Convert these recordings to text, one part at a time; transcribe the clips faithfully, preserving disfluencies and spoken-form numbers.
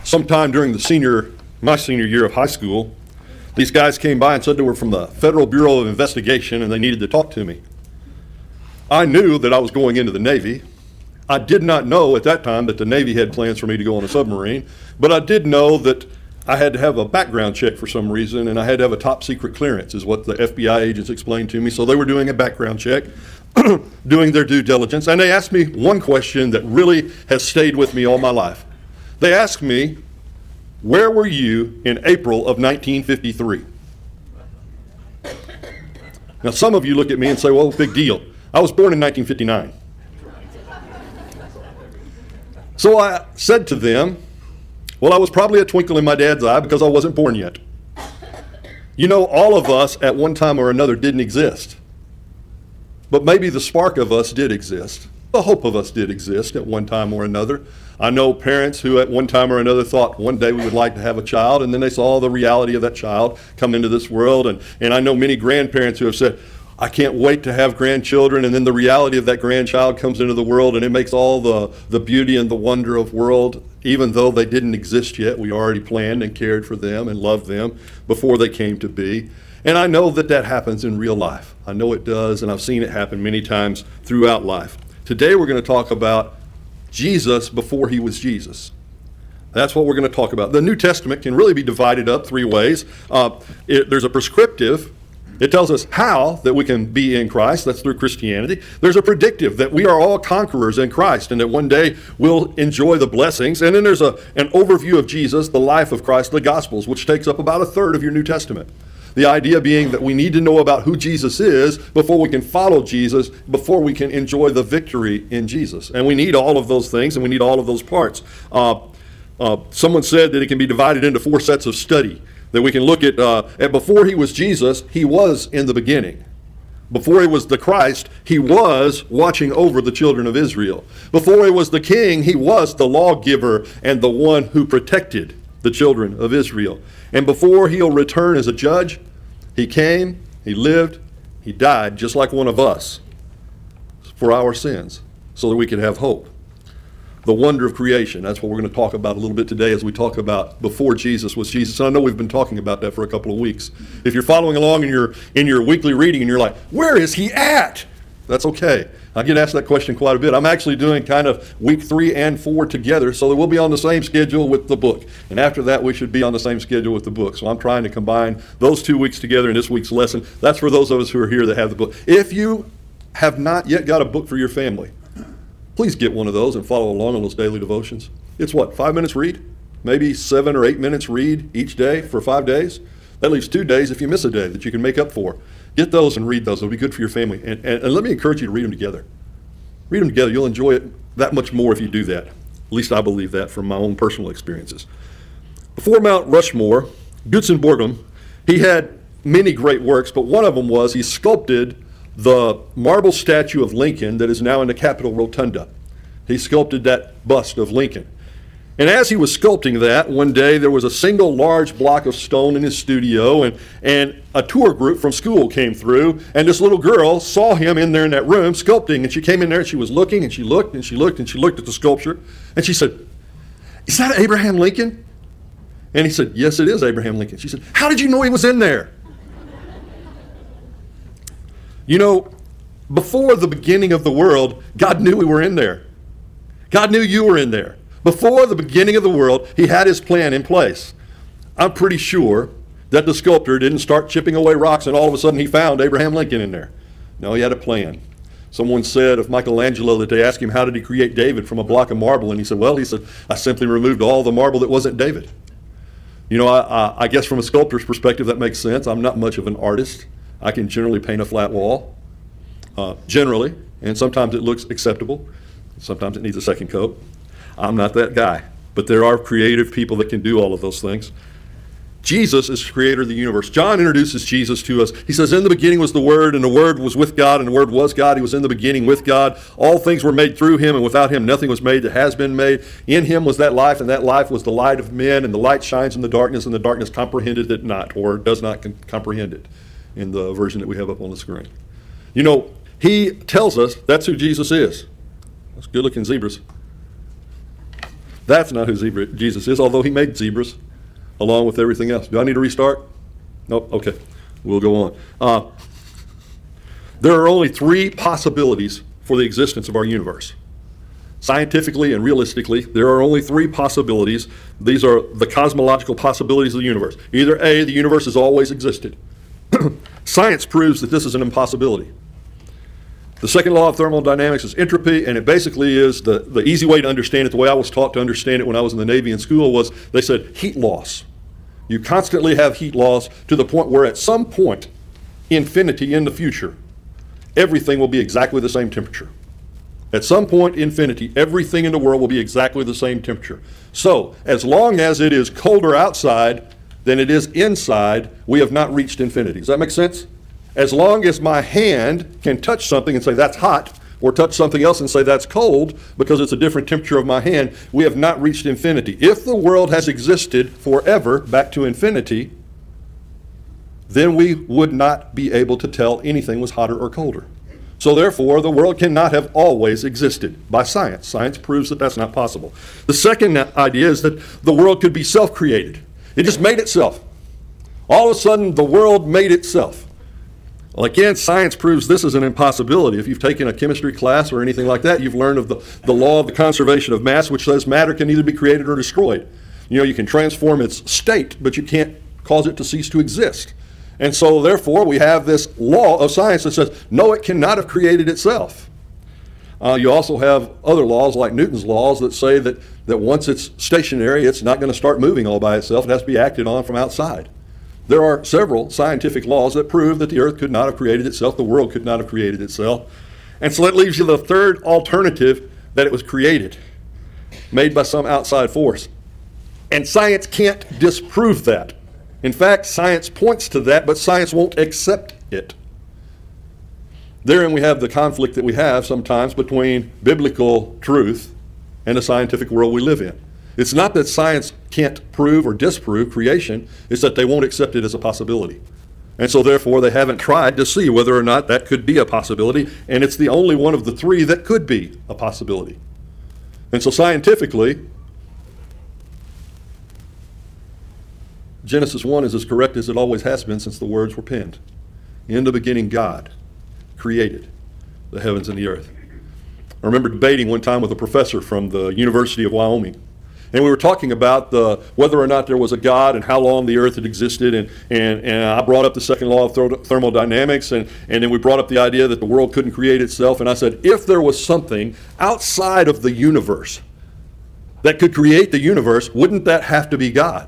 sometime during the senior, my senior year of high school, these guys came by and said they were from the Federal Bureau of Investigation and they needed to talk to me. I knew that I was going into the Navy. I did not know at that time that the Navy had plans for me to go on a submarine, but I did know that I had to have a background check for some reason, and I had to have a top secret clearance, is what the F B I agents explained to me. So they were doing a background check, doing their due diligence, and they asked me one question that really has stayed with me all my life. They asked me, where were you in April of nineteen fifty-three? Now, some of you look at me and say, well, big deal. I was born in nineteen fifty-nine. So I said to them, well, I was probably a twinkle in my dad's eye because I wasn't born yet. You know, all of us at one time or another didn't exist. But maybe the spark of us did exist. The hope of us did exist at one time or another. I know parents who at one time or another thought one day we would like to have a child, and then they saw the reality of that child come into this world. And, and I know many grandparents who have said, I can't wait to have grandchildren, and then the reality of that grandchild comes into the world, and it makes all the, the beauty and the wonder of world, even though they didn't exist yet. We already planned and cared for them and loved them before they came to be. And I know that that happens in real life. I know it does, and I've seen it happen many times throughout life. Today we're going to talk about Jesus before he was Jesus. That's what we're going to talk about. The New Testament can really be divided up three ways. Uh, it, there's a prescriptive. It tells us how that we can be in Christ. That's through Christianity. There's a predictive, that we are all conquerors in Christ and that one day we'll enjoy the blessings. And then there's a, an overview of Jesus, the life of Christ, the Gospels, which takes up about a third of your New Testament. The idea being that we need to know about who Jesus is before we can follow Jesus, before we can enjoy the victory in Jesus. And we need all of those things, and we need all of those parts. Uh, uh, someone said that it can be divided into four sets of study. That we can look at, uh, at before he was Jesus, he was in the beginning. Before he was the Christ, he was watching over the children of Israel. Before he was the king, he was the lawgiver and the one who protected the children of Israel. And before he'll return as a judge, he came, he lived, he died just like one of us for our sins so that we could have hope. The wonder of creation. That's what we're going to talk about a little bit today as we talk about before Jesus was Jesus. And I know we've been talking about that for a couple of weeks. If you're following along in your in your weekly reading and you're like, where is he at? That's okay. I get asked that question quite a bit. I'm actually doing kind of week three and four together so that we'll be on the same schedule with the book. And after that, we should be on the same schedule with the book. So I'm trying to combine those two weeks together in this week's lesson. That's for those of us who are here that have the book. If you have not yet got a book for your family, please get one of those and follow along on those daily devotions. It's what, five minutes read? Maybe seven or eight minutes read each day for five days? That leaves two days if you miss a day that you can make up for. Get those and read those. It'll be good for your family. And, and, and let me encourage you to read them together. Read them together. You'll enjoy it that much more if you do that. At least I believe that from my own personal experiences. Before Mount Rushmore, Gutzon Borglum, he had many great works, but one of them was he sculpted the marble statue of Lincoln that is now in the Capitol Rotunda. He sculpted that bust of Lincoln. And as he was sculpting that, one day there was a single large block of stone in his studio, and, and a tour group from school came through, and this little girl saw him in there in that room sculpting, and she came in there and she was looking, and she looked, and she looked, and she looked at the sculpture, and she said, is that Abraham Lincoln? And he said, yes, it is Abraham Lincoln. She said, how did you know he was in there? You know, before the beginning of the world, God knew we were in there. God knew you were in there. Before the beginning of the world, he had his plan in place. I'm pretty sure that the sculptor didn't start chipping away rocks and all of a sudden he found Abraham Lincoln in there. No, he had a plan. Someone said of Michelangelo that they asked him, how did he create David from a block of marble? And he said, well, he said, I simply removed all the marble that wasn't David. You know, I, I, I guess from a sculptor's perspective, that makes sense. I'm not much of an artist. I can generally paint a flat wall, uh, generally, and sometimes it looks acceptable. Sometimes it needs a second coat. I'm not that guy, but there are creative people that can do all of those things. Jesus is the creator of the universe. John introduces Jesus to us. He says, in the beginning was the Word, and the Word was with God, and the Word was God. He was in the beginning with God. All things were made through him, and without him nothing was made that has been made. In him was that life, and that life was the light of men, and the light shines in the darkness, and the darkness comprehended it not, or does not con- comprehend it in the version that we have up on the screen. You know, he tells us that's who Jesus is. That's good-looking zebras. That's not who zebra, Jesus is, although he made zebras along with everything else. Do I need to restart? Nope. Okay. We'll go on. Uh, there are only three possibilities for the existence of our universe. Scientifically and realistically, there are only three possibilities. These are the cosmological possibilities of the universe. Either A, the universe has always existed. Science proves that this is an impossibility. The second law of thermodynamics is entropy, and it basically is the, the easy way to understand it, the way I was taught to understand it when I was in the Navy and school, was they said heat loss. You constantly have heat loss to the point where at some point, infinity in the future, everything will be exactly the same temperature. At some point, infinity, everything in the world will be exactly the same temperature. So, as long as it is colder outside than it is inside, we have not reached infinity. Does that make sense? As long as my hand can touch something and say that's hot, or touch something else and say that's cold because it's a different temperature of my hand, we have not reached infinity. If the world has existed forever back to infinity, then we would not be able to tell anything was hotter or colder. So therefore, the world cannot have always existed by science. Science proves that that's not possible. The second idea is that the world could be self-created. It just made itself. All of a sudden, the world made itself. Well, again, science proves this is an impossibility. If you've taken a chemistry class or anything like that, you've learned of the, the law of the conservation of mass, which says matter can either be created or destroyed. You know, you can transform its state, but you can't cause it to cease to exist. And so, therefore, we have this law of science that says, no, it cannot have created itself. Uh, you also have other laws like Newton's laws that say that, that once it's stationary, it's not going to start moving all by itself. It has to be acted on from outside. There are several scientific laws that prove that the earth could not have created itself, the world could not have created itself. And so that leaves you the third alternative, that it was created, made by some outside force. And science can't disprove that. In fact, science points to that, but science won't accept it. Therein we have the conflict that we have sometimes between biblical truth and the scientific world we live in. It's not that science can't prove or disprove creation, it's that they won't accept it as a possibility. And so therefore they haven't tried to see whether or not that could be a possibility, and it's the only one of the three that could be a possibility. And so scientifically, Genesis one is as correct as it always has been since the words were penned. In the beginning, God created the heavens and the earth. I remember debating one time with a professor from the University of Wyoming. And we were talking about the, whether or not there was a God and how long the earth had existed. And, and, and I brought up the second law of thermodynamics. And, and then we brought up the idea that the world couldn't create itself. And I said, if there was something outside of the universe that could create the universe, wouldn't that have to be God?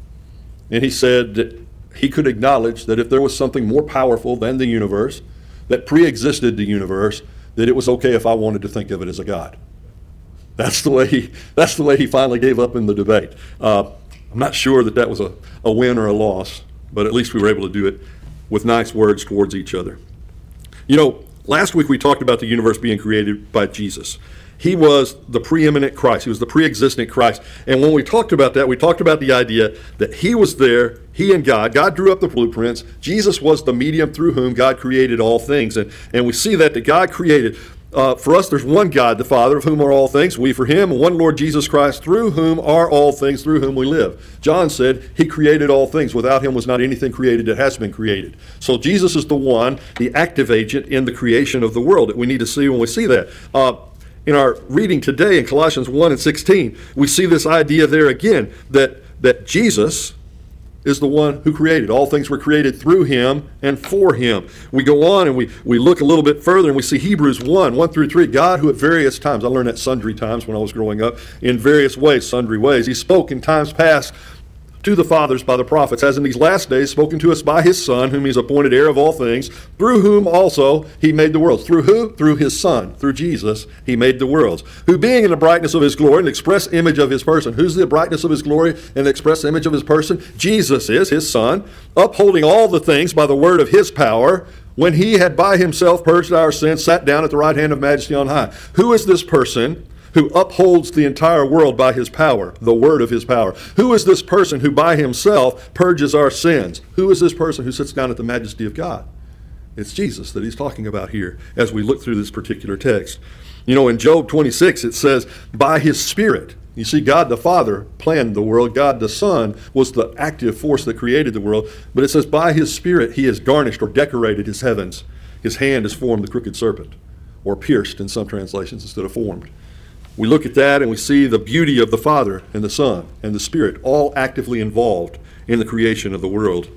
And he said that he could acknowledge that if there was something more powerful than the universe that pre-existed the universe, that it was okay if I wanted to think of it as a God. That's the way he, that's the way he finally gave up in the debate. Uh, I'm not sure that that was a, a win or a loss, but at least we were able to do it with nice words towards each other. You know, last week we talked about the universe being created by Jesus. He was the preeminent Christ. He was the pre-existent Christ. And when we talked about that, we talked about the idea that he was there, he and God. God drew up the blueprints. Jesus was the medium through whom God created all things. And, and we see that, that God created. Uh, for us, there's one God, the Father, of whom are all things, we for him, and one Lord Jesus Christ, through whom are all things, through whom we live. John said he created all things. Without him was not anything created that has been created. So Jesus is the one, the active agent in the creation of the world that we need to see when we see that. Uh, in our reading today in Colossians one and sixteen, we see this idea there again, that, that Jesus is the one who created. All things were created through him and for him. We go on and we, we look a little bit further and we see Hebrews one, one through three. God, who at various times, I learned that sundry times when I was growing up, in various ways, sundry ways, he spoke in times past to the fathers by the prophets, as in these last days spoken to us by his Son, whom he's appointed heir of all things, through whom also he made the worlds. Through who? Through his Son. Through Jesus, he made the worlds. Who being in the brightness of his glory, and express image of his person. Who's the brightness of his glory and the express image of his person? Jesus is, his Son, upholding all the things by the word of his power, when he had by himself purged our sins, sat down at the right hand of majesty on high. Who is this person who upholds the entire world by his power, the word of his power? Who is this person who by himself purges our sins? Who is this person who sits down at the majesty of God? It's Jesus that he's talking about here as we look through this particular text. You know, in Job twenty-six, it says, by his Spirit, You see, God the Father planned the world. God the Son was the active force that created the world. But it says, by his Spirit, he has garnished or decorated his heavens. His hand has formed the crooked serpent, or pierced in some translations instead of formed. We look at that and we see the beauty of the Father and the Son and the Spirit all actively involved in the creation of the world.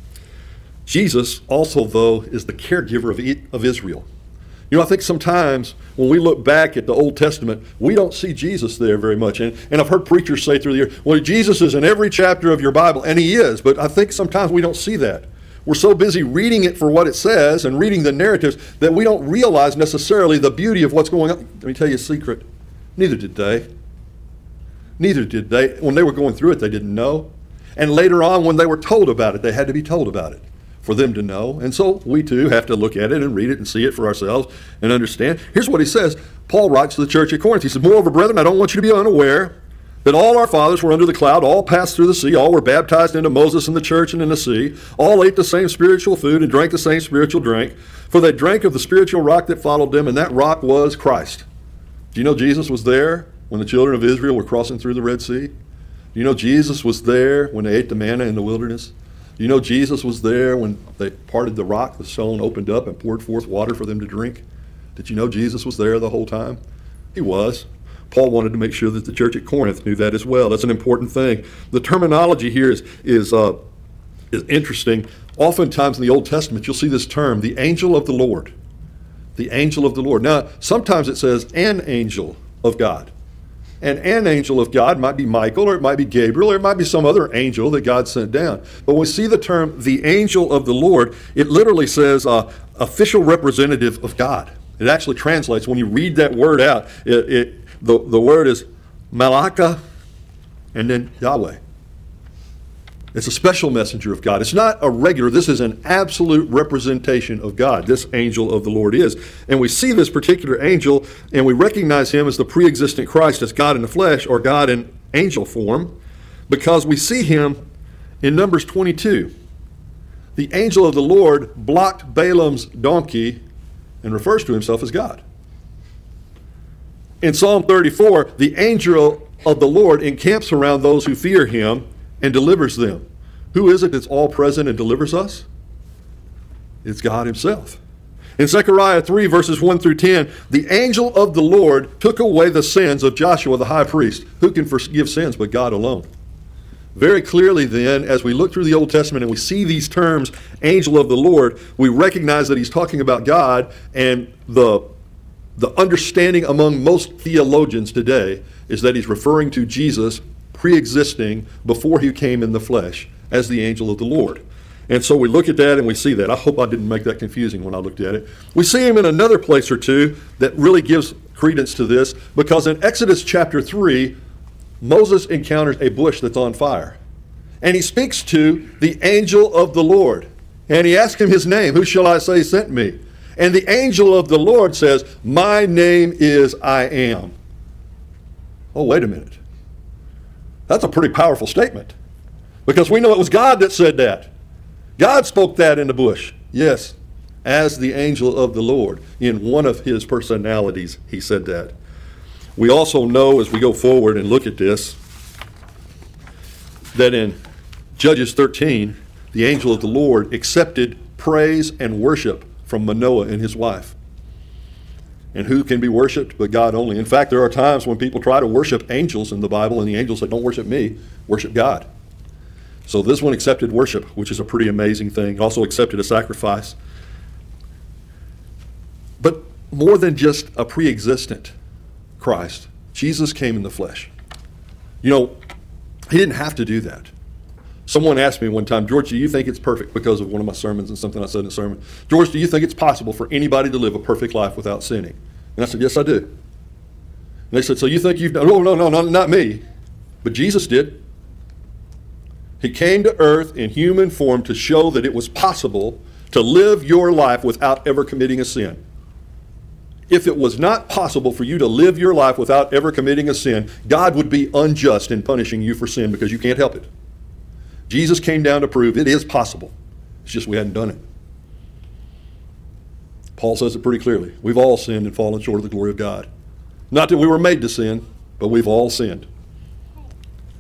Jesus also, though, is the caregiver of, of Israel. You know, I think sometimes when we look back at the Old Testament, we don't see Jesus there very much. And, and I've heard preachers say through the year, well, Jesus is in every chapter of your Bible, and he is, but I think sometimes we don't see that. We're so busy reading it for what it says and reading the narratives that we don't realize necessarily the beauty of what's going on. Let me tell you a secret. Neither did they. Neither did they. When they were going through it, they didn't know. And later on, when they were told about it, they had to be told about it for them to know. And so we too have to look at it and read it and see it for ourselves and understand. Here's what he says. Paul writes to the church at Corinth. He says, moreover, brethren, I don't want you to be unaware that all our fathers were under the cloud, all passed through the sea, all were baptized into Moses in the church and in the sea, all ate the same spiritual food and drank the same spiritual drink, for they drank of the spiritual rock that followed them, and that rock was Christ. Do you know Jesus was there when the children of Israel were crossing through the Red Sea? Do you know Jesus was there when they ate the manna in the wilderness? Do you know Jesus was there when they parted the rock, the stone opened up and poured forth water for them to drink? Did you know Jesus was there the whole time? He was. Paul wanted to make sure that the church at Corinth knew that as well. That's an important thing. The terminology here is, is, uh, is interesting. Oftentimes in the Old Testament, you'll see this term, the angel of the Lord. The angel of the Lord. Now, sometimes it says an angel of God. And an angel of God might be Michael, or it might be Gabriel, or it might be some other angel that God sent down. But when we see the term the angel of the Lord, it literally says uh, official representative of God. It actually translates, when you read that word out, it, it the, the word is Malaka and then Yahweh. It's a special messenger of God. It's not a regular. This is an absolute representation of God. This angel of the Lord is. And we see this particular angel, and we recognize him as the pre-existent Christ, as God in the flesh, or God in angel form, because we see him in Numbers twenty-two. The angel of the Lord blocked Balaam's donkey and refers to himself as God. In Psalm thirty-four, the angel of the Lord encamps around those who fear him and delivers them. Who is it that's all present and delivers us? It's God himself. In Zechariah three, verses one through ten, the angel of the Lord took away the sins of Joshua the high priest. Who can forgive sins but God alone? Very clearly then, as we look through the Old Testament and we see these terms, angel of the Lord, we recognize that he's talking about God, and the, the understanding among most theologians today is that he's referring to Jesus pre-existing before he came in the flesh as the angel of the Lord. And so we look at that and we see that. I hope I didn't make that confusing when I looked at it. We see him in another place or two that really gives credence to this, because in Exodus chapter three, Moses encounters a bush that's on fire. And he speaks to the angel of the Lord. And he asks him his name. Who shall I say sent me? And the angel of the Lord says, my name is I am. Oh, wait a minute. That's a pretty powerful statement, because we know it was God that said that. God spoke that in the bush. Yes, as the angel of the Lord. In one of his personalities, he said that. We also know, as we go forward and look at this, that in Judges thirteen, the angel of the Lord accepted praise and worship from Manoah and his wife. And who can be worshipped but God only? In fact, there are times when people try to worship angels in the Bible, and the angels say, don't worship me, worship God. So this one accepted worship, which is a pretty amazing thing. Also accepted a sacrifice. But more than just a pre-existent Christ, Jesus came in the flesh. You know, he didn't have to do that. Someone asked me one time, George, do you think it's perfect, because of one of my sermons and something I said in a sermon? George, do you think it's possible for anybody to live a perfect life without sinning? And I said, yes, I do. And they said, so you think you've done, oh, no, no, no, not me. But Jesus did. He came to earth in human form to show that it was possible to live your life without ever committing a sin. If it was not possible for you to live your life without ever committing a sin, God would be unjust in punishing you for sin, because you can't help it. Jesus came down to prove it is possible. It's just we hadn't done it. Paul says it pretty clearly. We've all sinned and fallen short of the glory of God. Not that we were made to sin, but we've all sinned.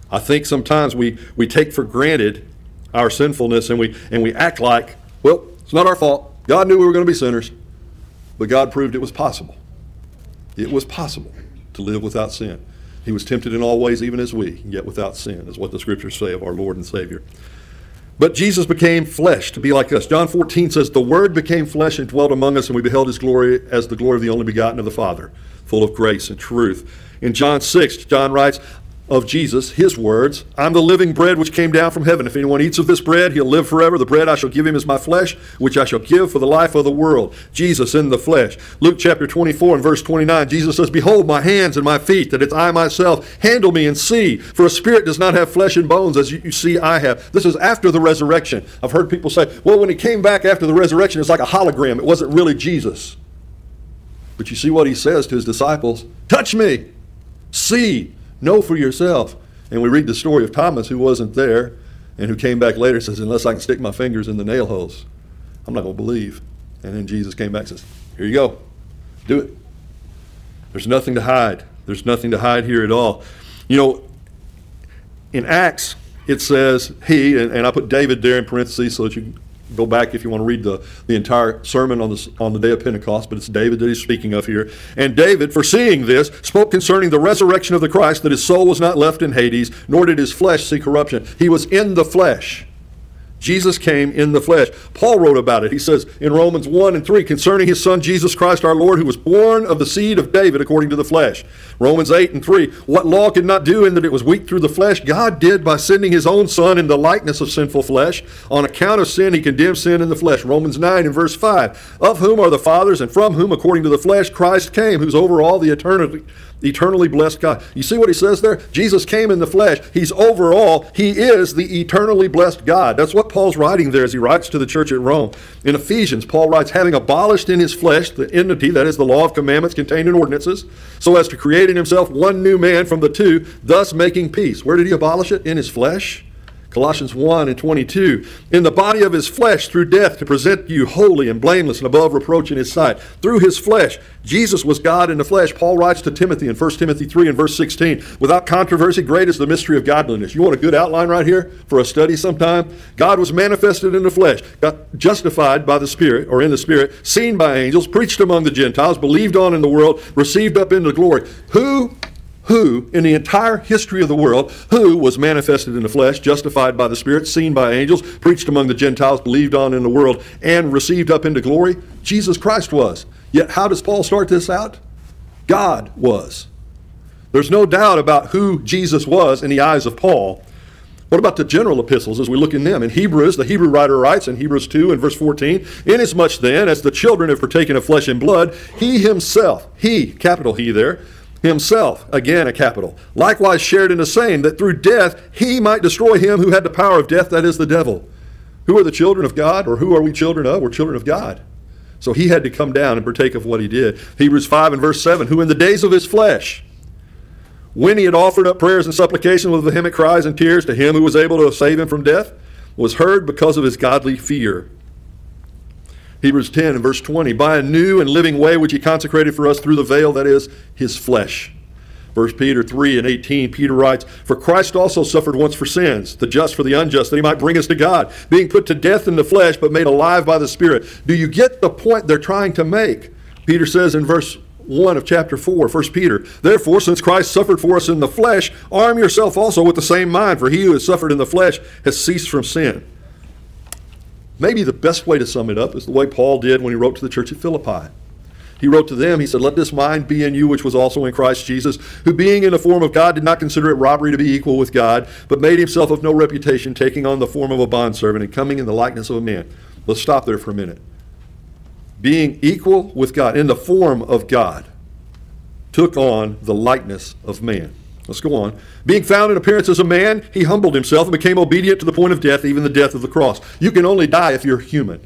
I think sometimes we, we take for granted our sinfulness and we and we act like, well, it's not our fault. God knew we were going to be sinners, but God proved it was possible. It was possible to live without sin. He was tempted in all ways, even as we, yet without sin, is what the scriptures say of our Lord and Savior. But Jesus became flesh to be like us. John fourteen says, the Word became flesh and dwelt among us, and we beheld his glory as the glory of the only begotten of the Father, full of grace and truth. In John six, John writes of Jesus, his words, I'm the living bread which came down from heaven. If anyone eats of this bread, he'll live forever. The bread I shall give him is my flesh, which I shall give for the life of the world. Jesus in the flesh. Luke chapter twenty-four and verse twenty-nine, Jesus says, behold my hands and my feet, that it's I myself. Handle me and see. For a spirit does not have flesh and bones, as you see I have. This is after the resurrection. I've heard people say, well, when he came back after the resurrection, it's like a hologram. It wasn't really Jesus. But you see what he says to his disciples. Touch me. See. Know for yourself. And we read the story of Thomas, who wasn't there and who came back later and says, unless I can stick my fingers in the nail holes, I'm not going to believe. And then Jesus came back and says, here you go. Do it. There's nothing to hide. There's nothing to hide here at all. You know, in Acts, it says he, and, and I put David there in parentheses so that you can go back if you want to read the, the entire sermon on the, on the day of Pentecost, but it's David that he's speaking of here. And David, foreseeing this, spoke concerning the resurrection of the Christ, that his soul was not left in Hades, nor did his flesh see corruption. He was in the flesh. Jesus came in the flesh. Paul wrote about it. He says in Romans one and three, concerning his son Jesus Christ our Lord, who was born of the seed of David according to the flesh. Romans eight and three, what law could not do in that it was weak through the flesh, God did by sending his own son in the likeness of sinful flesh. On account of sin, he condemned sin in the flesh. Romans nine and verse five, of whom are the fathers, and from whom, according to the flesh, Christ came, who's over all the eternity. Eternally blessed God. You see what he says there? Jesus came in the flesh. He's over all. He is the eternally blessed God. That's what Paul's writing there as he writes to the church at Rome. In Ephesians, Paul writes, having abolished in his flesh the enmity, that is the law of commandments contained in ordinances, so as to create in himself one new man from the two, thus making peace. Where did he abolish it? In his flesh. Colossians one and twenty-two, in the body of his flesh through death to present you holy and blameless and above reproach in his sight. Through his flesh, Jesus was God in the flesh. Paul writes to Timothy in First Timothy three and verse sixteen, without controversy, great is the mystery of godliness. You want a good outline right here for a study sometime? God was manifested in the flesh, got justified by the Spirit, or in the Spirit, seen by angels, preached among the Gentiles, believed on in the world, received up into glory. Who Who, in the entire history of the world, who was manifested in the flesh, justified by the Spirit, seen by angels, preached among the Gentiles, believed on in the world, and received up into glory? Jesus Christ was. Yet how does Paul start this out? God was. There's no doubt about who Jesus was in the eyes of Paul. What about the general epistles as we look in them? In Hebrews, the Hebrew writer writes in Hebrews two and verse fourteen, inasmuch then as the children have partaken of flesh and blood, he himself, he, capital He there, himself, again a capital, likewise shared in the same, that through death he might destroy him who had the power of death, that is the devil. Who are the children of God, or who are we children of? We're children of God. So he had to come down and partake of what he did. Hebrews five and verse seven, who in the days of his flesh, when he had offered up prayers and supplications with vehement cries and tears to him who was able to save him from death, was heard because of his godly fear. Hebrews ten and verse twenty, by a new and living way which he consecrated for us through the veil, that is, his flesh. First Peter three and eighteen, Peter writes, for Christ also suffered once for sins, the just for the unjust, that he might bring us to God, being put to death in the flesh, but made alive by the Spirit. Do you get the point they're trying to make? Peter says in verse one of chapter four, First Peter, therefore, since Christ suffered for us in the flesh, arm yourself also with the same mind, for he who has suffered in the flesh has ceased from sin. Maybe the best way to sum it up is the way Paul did when he wrote to the church at Philippi. He wrote to them, he said, let this mind be in you which was also in Christ Jesus, who being in the form of God did not consider it robbery to be equal with God, but made himself of no reputation, taking on the form of a bondservant and coming in the likeness of a man. Let's stop there for a minute. Being equal with God, in the form of God, took on the likeness of man. Let's go on. Being found in appearance as a man, he humbled himself and became obedient to the point of death, even the death of the cross. You can only die if you're human.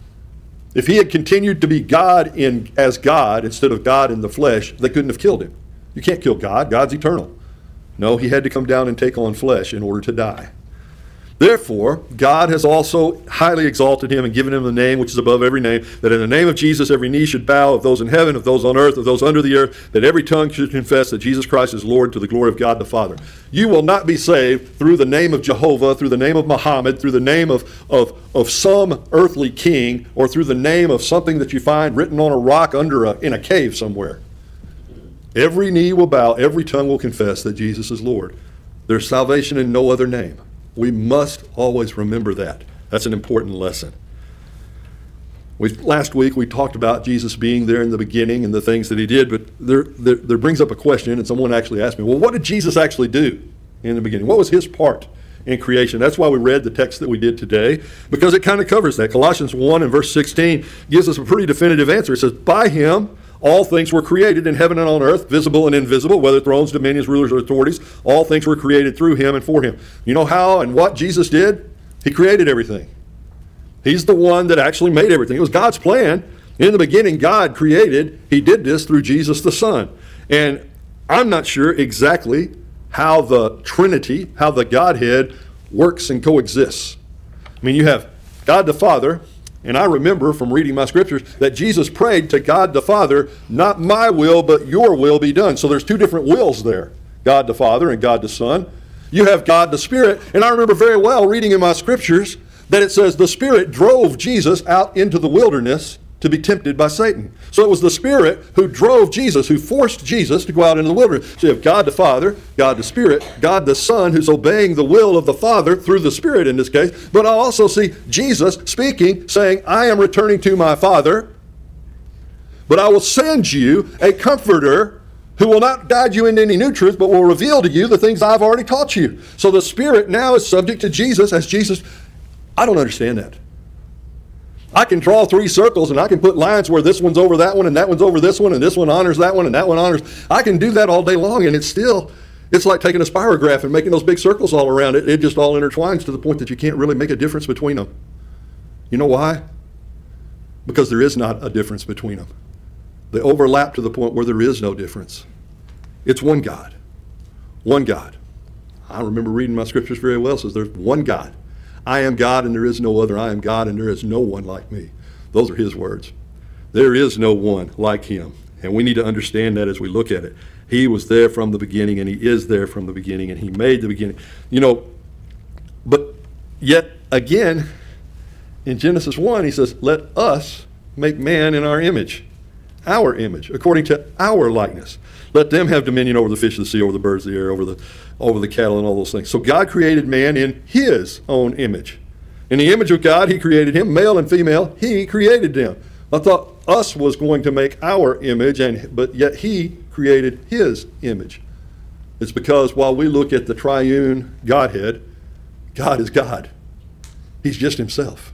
If he had continued to be God in as God instead of God in the flesh, they couldn't have killed him. You can't kill God. God's eternal. No, he had to come down and take on flesh in order to die. Therefore, God has also highly exalted him and given him the name which is above every name, that in the name of Jesus every knee should bow, of those in heaven, of those on earth, of those under the earth, that every tongue should confess that Jesus Christ is Lord, to the glory of God the Father. You will not be saved through the name of Jehovah, through the name of Muhammad, through the name of, of, of some earthly king, or through the name of something that you find written on a rock under a, in a cave somewhere. Every knee will bow, every tongue will confess that Jesus is Lord. There's salvation in no other name. We must always remember that. That's an important lesson. We, last week we talked about Jesus being there in the beginning and the things that he did, but there, there, there brings up a question, and someone actually asked me, well, what did Jesus actually do in the beginning? What was his part in creation? That's why we read the text that we did today, because it kind of covers that. Colossians one and verse sixteen gives us a pretty definitive answer. It says, by him all things were created in heaven and on earth, visible and invisible, whether thrones, dominions, rulers, or authorities. All things were created through him and for him. You know how and what Jesus did? He created everything. He's the one that actually made everything. It was God's plan. In the beginning, God created. He did this through Jesus the Son. And I'm not sure exactly how the Trinity, how the Godhead works and coexists. I mean, you have God the Father. And I remember from reading my scriptures that Jesus prayed to God the Father, not my will, but your will be done. So there's two different wills there, God the Father and God the Son. You have God the Spirit. And I remember very well reading in my scriptures that it says the Spirit drove Jesus out into the wilderness to be tempted by Satan. So it was the Spirit who drove Jesus, who forced Jesus to go out into the wilderness. So you have God the Father, God the Spirit, God the Son, who's obeying the will of the Father through the Spirit in this case. But I also see Jesus speaking, saying, I am returning to my Father, but I will send you a comforter who will not guide you into any new truth, but will reveal to you the things I've already taught you. So the Spirit now is subject to Jesus as Jesus. I don't understand that. I can draw three circles and I can put lines where this one's over that one and that one's over this one and this one honors that one and that one honors. I can do that all day long, and it's still, it's like taking a spirograph and making those big circles all around it. It just all intertwines to the point that you can't really make a difference between them. You know why? Because there is not a difference between them. They overlap to the point where there is no difference. It's one God. One God. I remember reading my scriptures very well. It says there's one God. I am God and there is no other. I am God and there is no one like me. Those are his words. There is no one like him. And we need to understand that as we look at it. He was there from the beginning, and he is there from the beginning, and he made the beginning. You know, but yet again, in Genesis one, he says, let us make man in our image, our image, according to our likeness. Let them have dominion over the fish of the sea, over the birds of the air, over the over the cattle and all those things. So God created man in his own image. In the image of God, he created him, male and female, he created them. I thought us was going to make our image, and but yet he created his image. It's because while we look at the triune Godhead, God is God. He's just himself.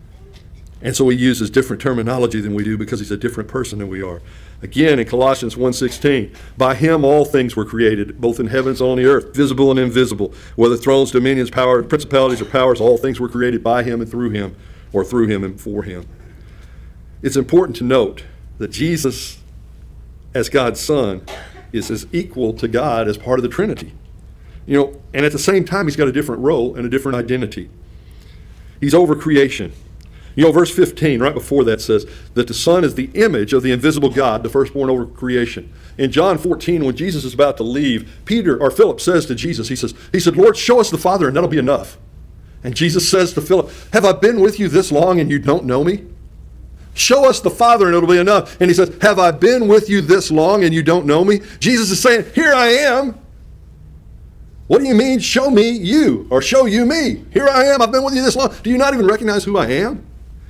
And so he uses different terminology than we do because he's a different person than we are. Again, in Colossians one sixteen, by him all things were created, both in heavens and on the earth, visible and invisible, whether thrones, dominions, powers, principalities, or powers, all things were created by him and through him, or through him and for him. It's important to note that Jesus, as God's Son, is as equal to God as part of the Trinity. You know, and at the same time, he's got a different role and a different identity. He's over creation. You know, verse fifteen, right before that, says that the Son is the image of the invisible God, the firstborn over creation. In John fourteen, when Jesus is about to leave, Peter, or Philip says to Jesus, he says, he said, Lord, show us the Father and that'll be enough. And Jesus says to Philip, have I been with you this long and you don't know me? Show us the Father and it'll be enough. And he says, have I been with you this long and you don't know me? Jesus is saying, here I am. What do you mean, show me you, or show you me? Here I am, I've been with you this long. Do you not even recognize who I am?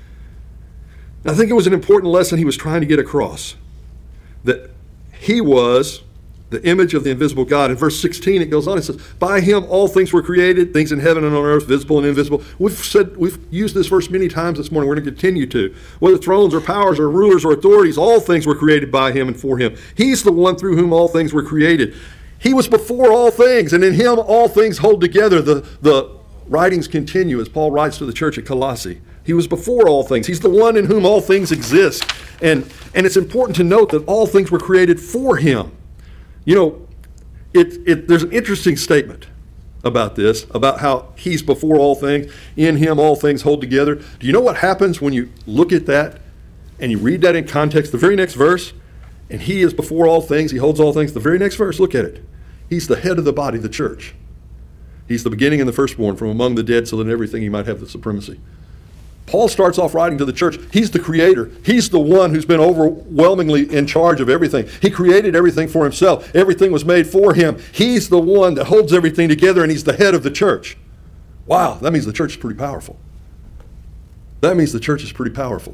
I think it was an important lesson he was trying to get across, that he was the image of the invisible God. In verse sixteen, it goes on, it says, by him all things were created, things in heaven and on earth, visible and invisible. We've said, we've used this verse many times this morning. We're going to continue to. Whether thrones or powers or rulers or authorities, all things were created by him and for him. He's the one through whom all things were created. He was before all things, and in him all things hold together. The, the writings continue as Paul writes to the church at Colossae. He was before all things. He's the one in whom all things exist. And, and it's important to note that all things were created for him. You know, it, it, there's an interesting statement about this, about how he's before all things, in him all things hold together. Do you know what happens when you look at that and you read that in context? The very next verse, and he is before all things, he holds all things. The very next verse, look at it. He's the head of the body, the church. He's the beginning and the firstborn from among the dead, so that in everything he might have the supremacy. Paul starts off writing to the church. He's the creator. He's the one who's been overwhelmingly in charge of everything. He created everything for himself. Everything was made for him. He's the one that holds everything together, and he's the head of the church. Wow, that means the church is pretty powerful. That means the church is pretty powerful.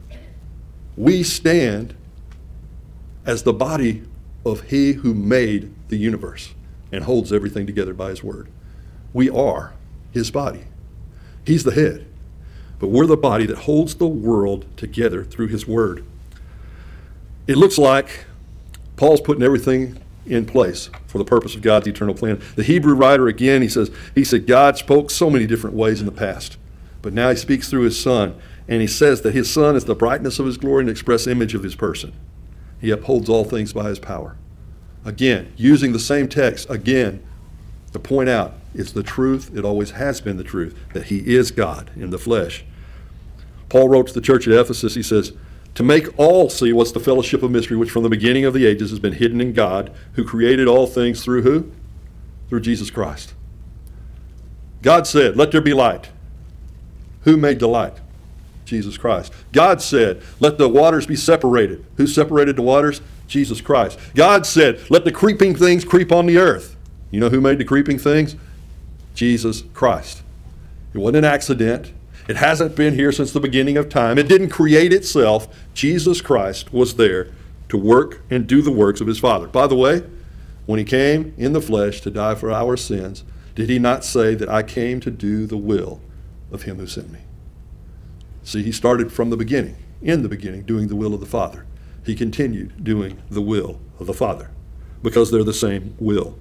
We stand as the body of he who made the universe and holds everything together by his word. We are his body. He's the head. But we're the body that holds the world together through his word. It looks like Paul's putting everything in place for the purpose of God's eternal plan. The Hebrew writer, again, he says, he said, God spoke so many different ways in the past, but now he speaks through his Son, and he says that his Son is the brightness of his glory and the express image of his person. He upholds all things by his power. Again, using the same text, again, to point out it's the truth, it always has been the truth, that he is God in the flesh. Paul wrote to the church at Ephesus, he says, to make all see what's the fellowship of mystery, which from the beginning of the ages has been hidden in God, who created all things through who? Through Jesus Christ. God said, let there be light. Who made the light? Jesus Christ. God said, let the waters be separated. Who separated the waters? Jesus Christ. God said, let the creeping things creep on the earth. You know who made the creeping things? Jesus Christ. It wasn't an accident. It hasn't been here since the beginning of time. It didn't create itself. Jesus Christ was there to work and do the works of his Father. By the way, when he came in the flesh to die for our sins, did he not say that I came to do the will of him who sent me? See, he started from the beginning, in the beginning, doing the will of the Father. He continued doing the will of the Father because they're the same will.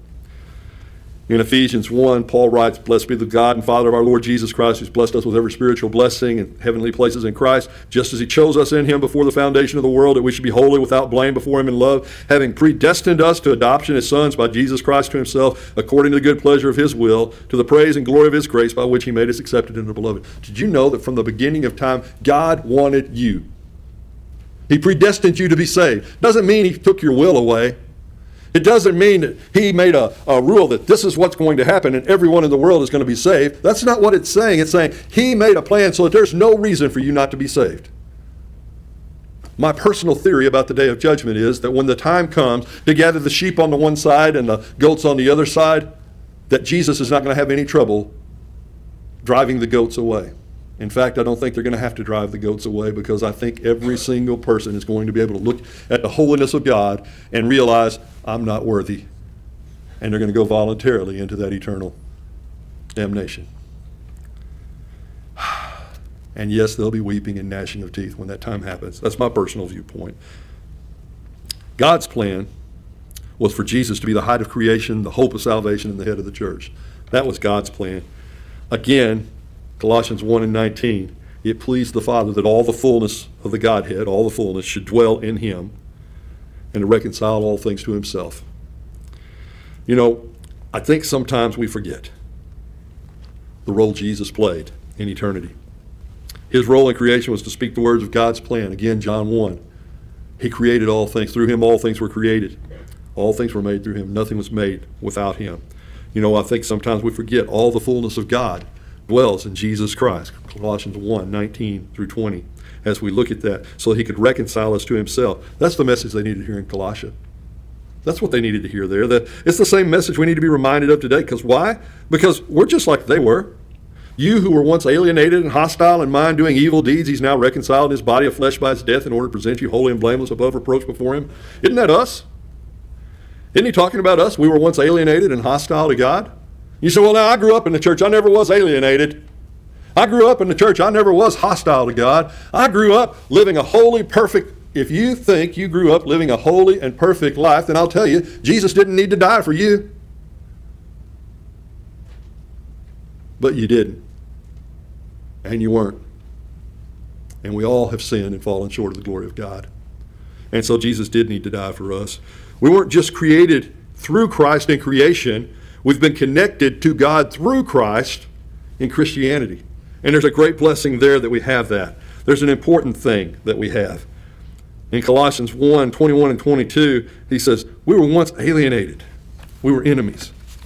In Ephesians one, Paul writes, blessed be the God and Father of our Lord Jesus Christ, who's blessed us with every spiritual blessing in heavenly places in Christ, just as he chose us in him before the foundation of the world, that we should be holy without blame before him in love, having predestined us to adoption as sons by Jesus Christ to himself, according to the good pleasure of his will, to the praise and glory of his grace, by which he made us accepted in the beloved. Did you know that from the beginning of time, God wanted you? He predestined you to be saved. Doesn't mean he took your will away. It doesn't mean that he made a, a rule that this is what's going to happen and everyone in the world is going to be saved. That's not what it's saying. It's saying he made a plan so that there's no reason for you not to be saved. My personal theory about the day of judgment is that when the time comes to gather the sheep on the one side and the goats on the other side, that Jesus is not going to have any trouble driving the goats away. In fact, I don't think they're going to have to drive the goats away, because I think every single person is going to be able to look at the holiness of God and realize, I'm not worthy. And they're going to go voluntarily into that eternal damnation. And yes, there'll be weeping and gnashing of teeth when that time happens. That's my personal viewpoint. God's plan was for Jesus to be the height of creation, the hope of salvation, and the head of the church. That was God's plan. Again, Colossians one and nineteen, it pleased the Father that all the fullness of the Godhead, all the fullness, should dwell in him, and to reconcile all things to himself. You know, I think sometimes we forget the role Jesus played in eternity. His role in creation was to speak the words of God's plan. Again, John one. He created all things. Through him all things were created. All things were made through him. Nothing was made without him. You know, I think sometimes we forget all the fullness of God dwells in Jesus Christ. Colossians one, nineteen through twenty. As we look at that, so he could reconcile us to himself. That's the message they needed to hear in Colossia. That's what they needed to hear there. That it's the same message we need to be reminded of today. Because why? Because we're just like they were. You who were once alienated and hostile in mind, doing evil deeds, he's now reconciled in his body of flesh by his death in order to present you holy and blameless above reproach before him. Isn't that us? Isn't he talking about us? We were once alienated and hostile to God. You say, well, now I grew up in the church. I never was alienated. I grew up in the church. I never was hostile to God. I grew up living a holy, perfect. If you think you grew up living a holy and perfect life, then I'll tell you, Jesus didn't need to die for you. But you didn't. And you weren't. And we all have sinned and fallen short of the glory of God. And so Jesus did need to die for us. We weren't just created through Christ in creation. We've been connected to God through Christ in Christianity. And there's a great blessing there that we have that. There's an important thing that we have. In Colossians one, twenty-one and twenty-two, he says, we were once alienated. We were enemies.